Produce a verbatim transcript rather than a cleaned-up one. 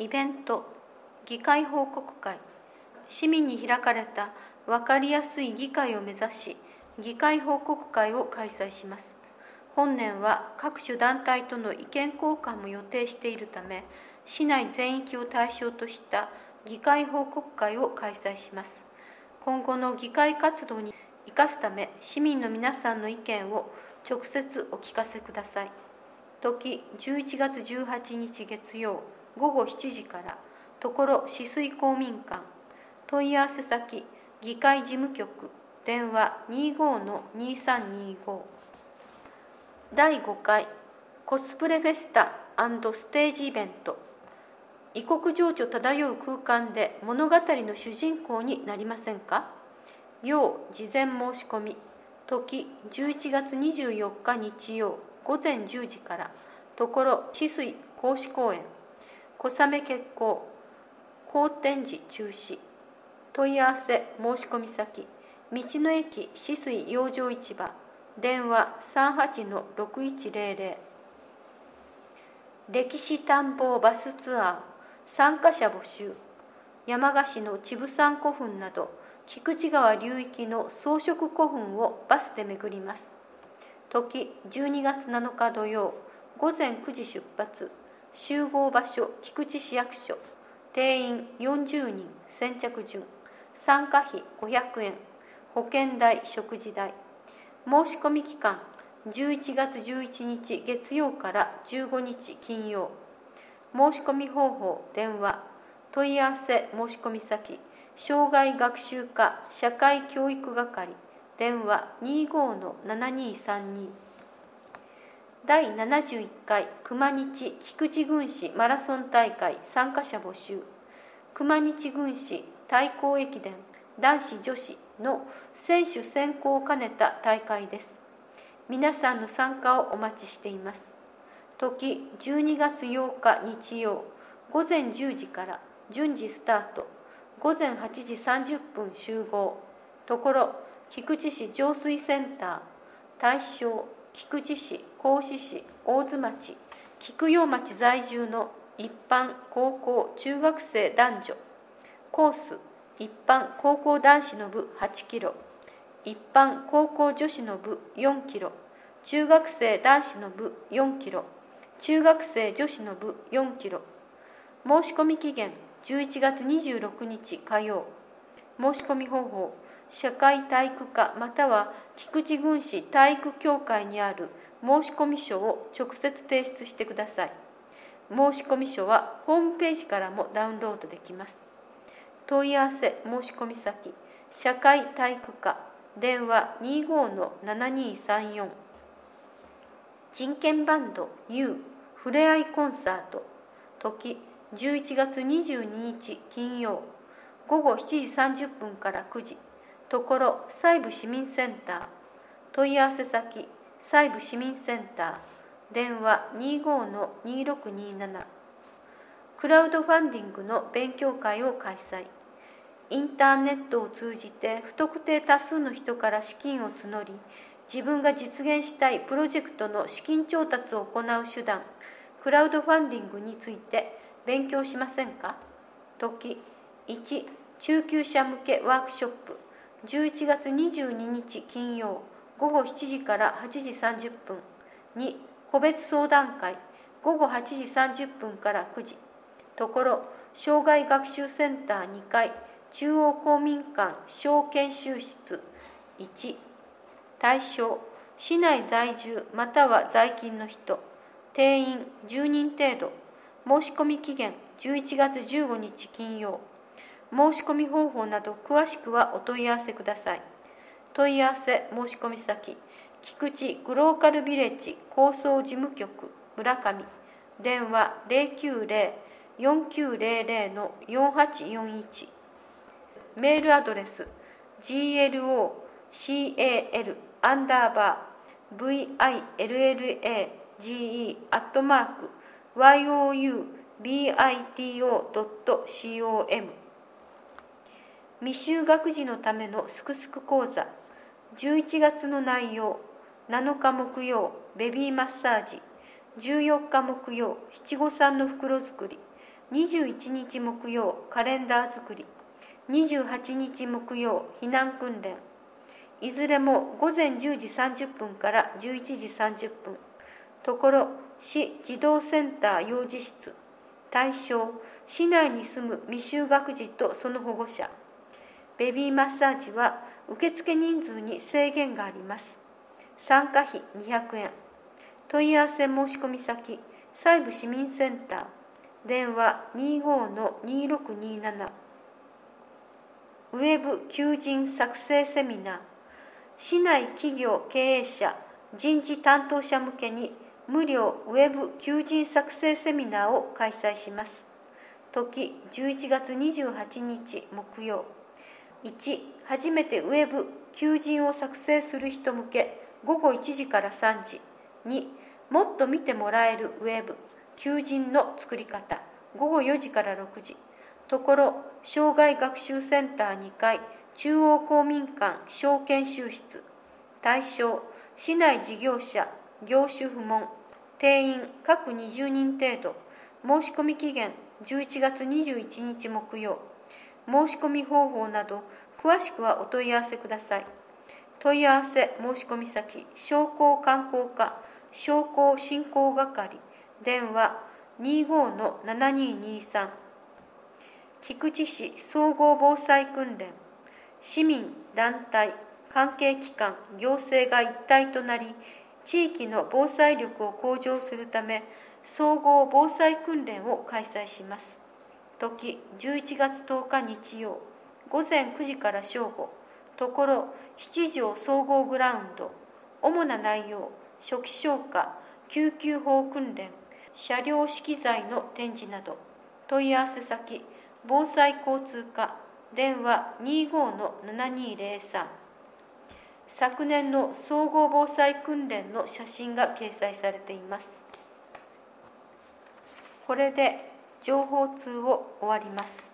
イベント、議会報告会、市民に開かれた分かりやすい議会を目指し、議会報告会を開催します。本年は各種団体との意見交換も予定しているため、市内全域を対象とした議会報告会を開催します。今後の議会活動に生かすため、市民の皆さんの意見を直接お聞かせください。時じゅういちがつじゅうはちにち月曜ごごしちじから、ところ止水公民館、問い合わせ先、議会事務局、電話 にじゅうごのにさんにじゅうご。だいごかいコスプレフェスタ&ステージイベント。異国情緒漂う空間で物語の主人公になりませんか？要事前申し込み。時じゅういちがつにじゅうよっか日曜ごぜんじゅうじから、ところ止水公私公園、小雨決行、好展示中止。問い合わせ申し込み先、道の駅止水養生市場、電話 さんはちのろくいちぜろぜろ。歴史探訪バスツアー、参加者募集。山鹿市の乳房山古墳など、菊池川流域の装飾古墳をバスで巡ります。時じゅうにがつなのか土曜、ごぜんくじ出発。集合場所、菊池市役所。定員よんじゅうにん、先着順。参加費ごひゃくえん。保険代、食事代。申し込み期間、じゅういちがつじゅういちにち月曜からじゅうごにち金曜。申し込み方法、電話。問い合わせ申し込み先、障害学習課社会教育係、電話 にじゅうごのななにさんに。だいななじゅういっかい熊日菊池郡市マラソン大会参加者募集。熊日郡市対抗駅伝男子女子の選手選考を兼ねた大会です。皆さんの参加をお待ちしています。時じゅうにがつようか日曜ごぜんじゅうじから順次スタート。ごぜんはちじさんじゅっぷん集合。ところ菊池市浄水センター。対象菊池市、合志市、大津町、菊陽町在住の一般高校中学生男女。コース一般高校男子の部はちキロ、一般高校女子の部よんキロ、中学生男子の部よんキロ、中学生女子の部よんキロ。申し込み期限じゅういちがつにじゅうろくにち火曜。申し込み方法、社会体育課または菊池郡市体育協会にある申込書を直接提出してください。申込書はホームページからもダウンロードできます。問い合わせ申込先、社会体育課、電話 にじゅうごのななにさんよん。人権バンド ユー ふれあいコンサート。時じゅういちがつにじゅうににち金曜ごごしちじさんじゅっぷんからくじ。ところ西部市民センター。問い合わせ先、西部市民センター。電話 にじゅうごのにろくになな。クラウドファンディングの勉強会を開催。インターネットを通じて不特定多数の人から資金を募り、自分が実現したいプロジェクトの資金調達を行う手段、クラウドファンディングについて勉強しませんか？時いち、中級者向けワークショップ。じゅういちがつにじゅうににち金曜ごごしちじからはちじさんじゅっぷん。に、個別相談会ごごはちじさんじゅっぷんからくじ。ところ障害学習センターにかい中央公民館小研修室。いち、対象市内在住または在勤の人。定員じゅうにん程度。申し込み期限じゅういちがつじゅうごにち金曜。申し込み方法など詳しくはお問い合わせください。問い合わせ申し込み先、菊池グローカルビレッジ構想事務局村上。電話 ゼロきゅうゼロ よんきゅうゼロゼロ のよんはちよんいち。メールアドレス ジーエルオーシーエーエル アンダーバー ブイアイエルエルエージーイー アットマーク ワイオーユービーアイティーオードットコム。 未就学児のためのすくすく講座。じゅういちがつの内容、なのか木曜ベビーマッサージ、じゅうよっか木曜七五三の袋作り、 にじゅういちにち木曜カレンダー作り、にじゅうはちにち木曜避難訓練、いずれも午前じゅうじさんじゅっぷんからじゅういちじさんじゅっぷん、ところ市児童センター幼児室、対象市内に住む未就学児とその保護者。ベビーマッサージは受付人数に制限があります。参加費にひゃくえん。問い合わせ申し込み先、西部市民センター、電話 にじゅうごのにろくになな。ウェブ求人作成セミナー、市内企業経営者、人事担当者向けに無料ウェブ求人作成セミナーを開催します。時じゅういちがつにじゅうはちにち木曜。いち. 初めてウェブ求人を作成する人向けごごいちじからさんじ。に. もっと見てもらえるウェブ求人の作り方ごごよじからろくじ。ところ障害学習センターにかい中央公民館小研修室。対象市内事業者業種不問。定員各にじゅうにん程度。申し込み期限じゅういちがつにじゅういちにち木曜。申し込み方法など詳しくはお問い合わせください。問い合わせ申し込み先、商工観光課商工振興係、電話 にじゅうごのななににさん。菊池市総合防災訓練、市民、団体、関係機関、行政が一体となり、地域の防災力を向上するため、総合防災訓練を開催します。時じゅういちがつとおか日曜、午前くじから正午、ところ七条総合グラウンド。主な内容、初期消火、救急法訓練、車両資機材の展示など。問い合わせ先、防災交通課、電話 にじゅうごのななにぜろさん。昨年の総合防災訓練の写真が掲載されています。これで情報通を終わります。